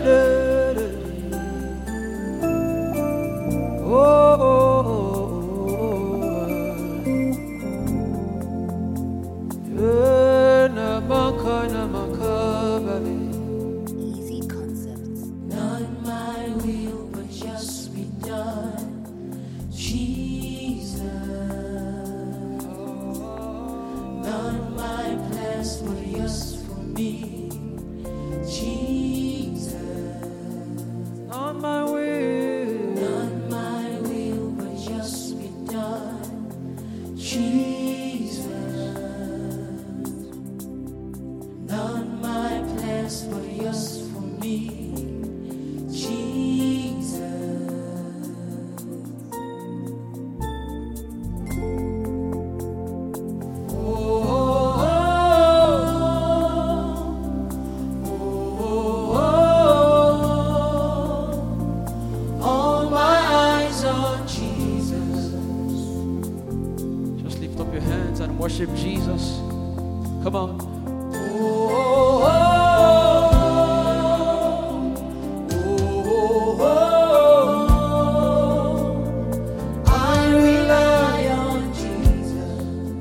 Easy concepts. Not my will, but just be done, Jesus. Not my plans, but yours for me, Jesus. Not my will. Not my will, but just be done, Jesus. Not my plans, but yours for me, Jesus. All my eyes on Jesus. Just lift up your hands and worship Jesus. Come on. I rely on Jesus.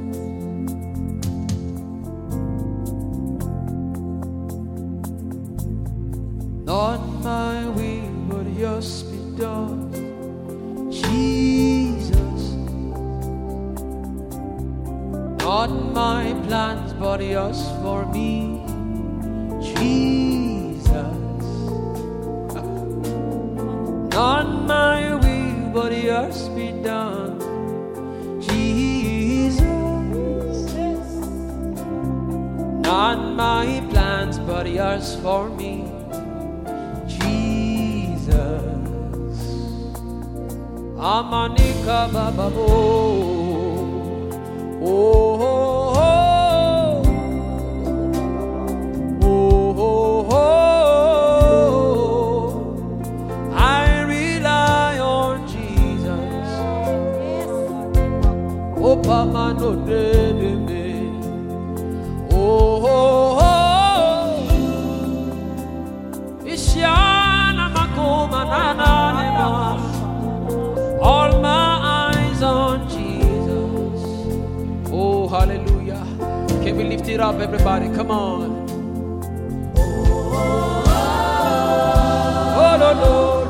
Not my will, but yours be done, Jesus. Not my plans, but yours for me, Jesus. Not my will, but yours be done, Jesus. Not my plans, but yours for me, Jesus. Amanika bababo. Oh, oh, oh, oh, oh. I rely on Jesus. Oh, Pama no de me. Oh, oh, oh. Ishiana makoma na na ne ma. All my eyes on Jesus. Oh, hallelujah. Can we lift it up, everybody? Come on. Oh, no, no.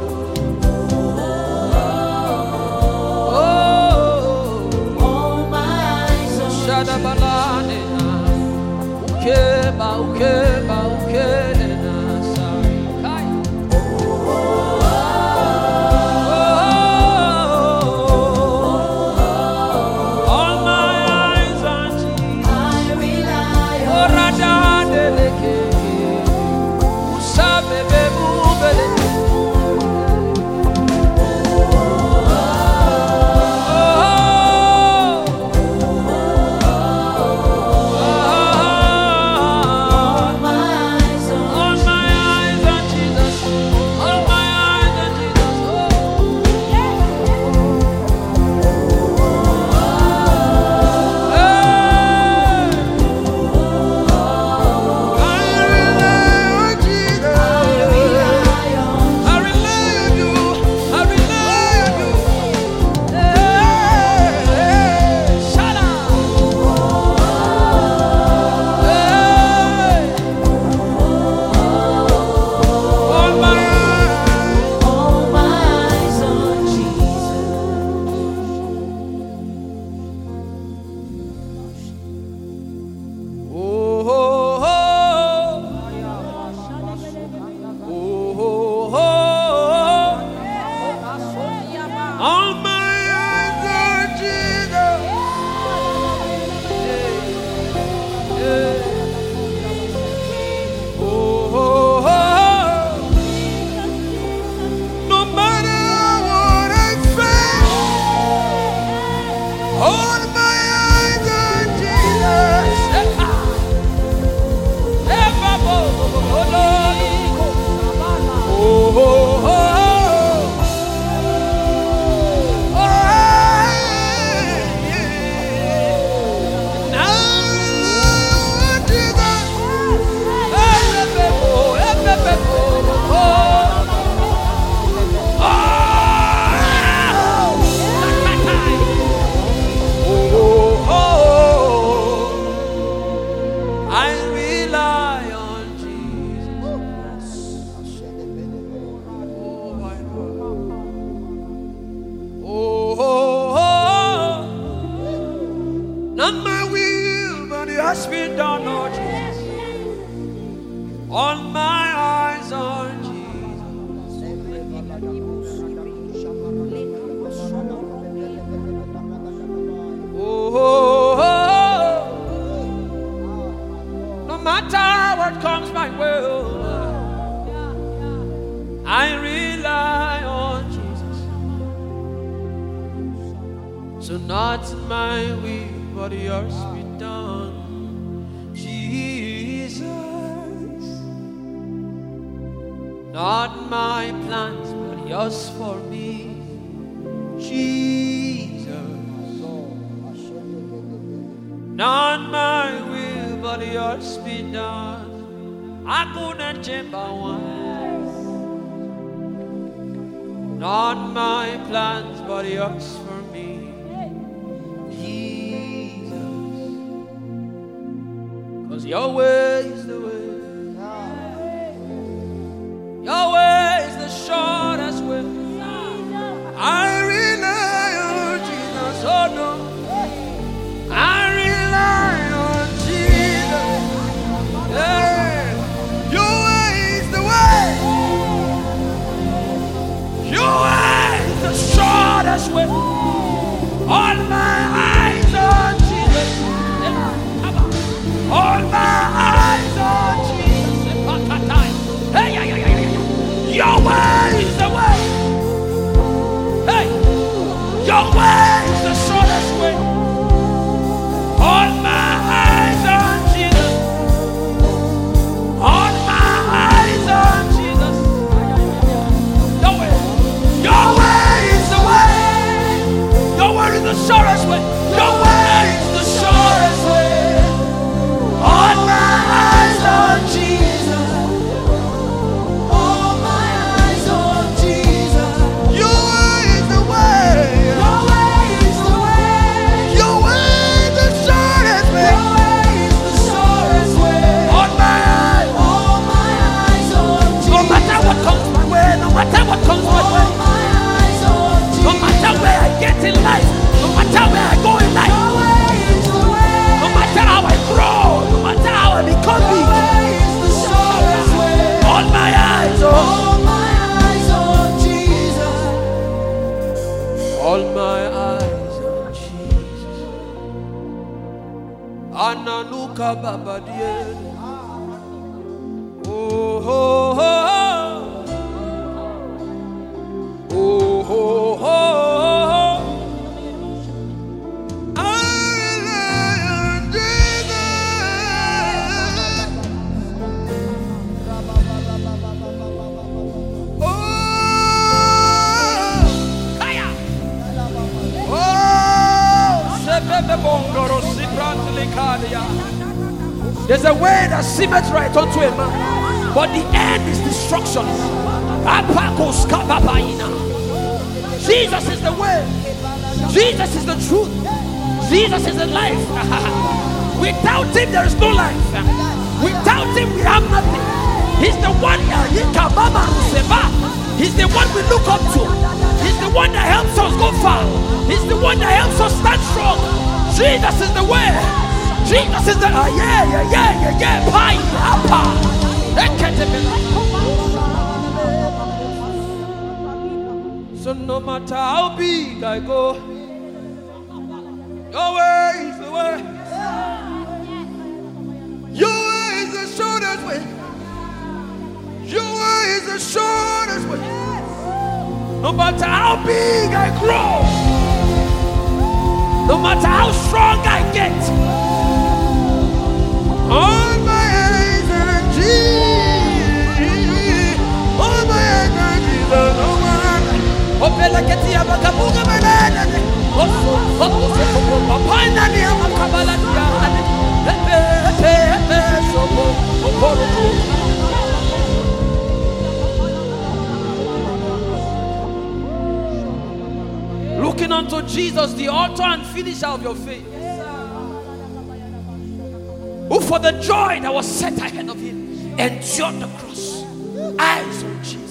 All my eyes on Shadabalane. Ukeba, ukeba, ukena. Kai. All my eyes on Jesus. I rely on Orada deleke. Usabe bebubele. all No matter what comes my way, I rely on Jesus. So not my will, but yours be done, Jesus. Not my plans, but yours for me, Jesus. Not my will, but yours be done. I couldn't change by one. Not my plans, but yours for me, Jesus. 'Cause your way is the way. Your way is the shortest way. I rely on Jesus. Oh no. I rely on Jesus. Yeah. Your way is the way. Your way is the shortest way. All my eyes on Jesus. Yeah. All my eyes on Jesus. Hey, yeah, yeah, yeah, yeah. Your way is the way. Hey, your way is the shortest way. All my eyes on Jesus. All my eyes on Jesus. Your way. Your way is the way. Your way is the shortest way. Your way is the shortest way. All my eyes on Jesus. All my eyes on Jesus. Your way is the way. Your way is the way. Your way is the shortest way. Your way is the shortest way. All my eyes on Jesus. No matter what comes my way, no matter what comes my way. No matter where I get in life, no matter where I go in life, no matter how I grow, no matter how I become big, all my eyes on Jesus. All my eyes on Jesus. Ananuka Baba Dieu. Oh, oh, oh. Oh, oh, oh, oh. I rely on Jesus. Oh, Kaya. Oh, Sebebe Bongoro Sibrantli Kadia. There's a way that seemeth right unto a man, but the end is destruction. Apakos kababaina. Jesus is the way. Jesus is the truth. Jesus is the life. Without him there is no life. Without him we have nothing. He's the one. He's the one we look up to. He's the one that helps us go far. He's the one that helps us stand strong. Jesus is the way. Jesus is the Pie. So no matter how big I go, your way is the way. Your way is the shortest way. Your way is the shortest way. No matter how big I grow, no matter how strong I get, all my eyes on Jesus. All my eyes on Jesus. Opela ketia bakabuga manana. Opana ni amakabala dia. Looking unto Jesus, the author and finisher of your faith, who for the joy that was set ahead of him endured the cross. Eyes on Jesus.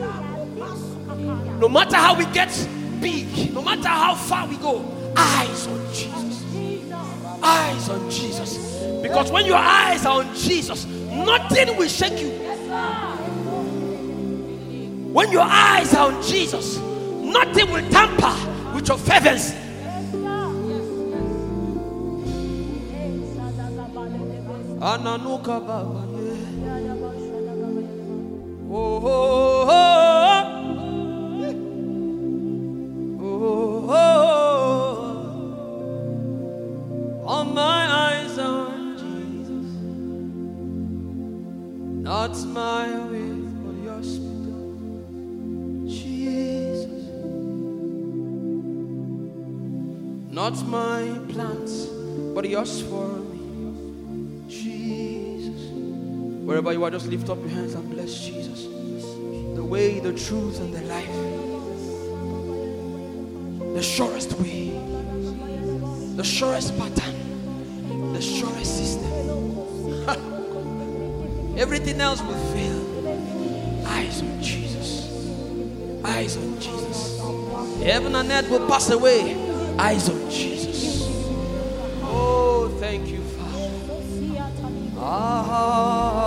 No matter how we get big, no matter how far we go, eyes on Jesus. Eyes on Jesus. Because when your eyes are on Jesus, nothing will shake you. When your eyes are on Jesus, nothing will tamper with your fervency. Ananuka baba, oh, oh, oh, oh. All my eyes on Jesus, not my will, but yours be done. Jesus, not my plans, but yours for me. Jesus, wherever you are, just lift up your hands and bless Jesus. The way, the truth, and the life. The surest way, the surest pattern, the surest system. Everything else will fail. Eyes on Jesus. Eyes on Jesus. Heaven and earth will pass away. Eyes on Jesus. Oh, thank you, Father. Ah.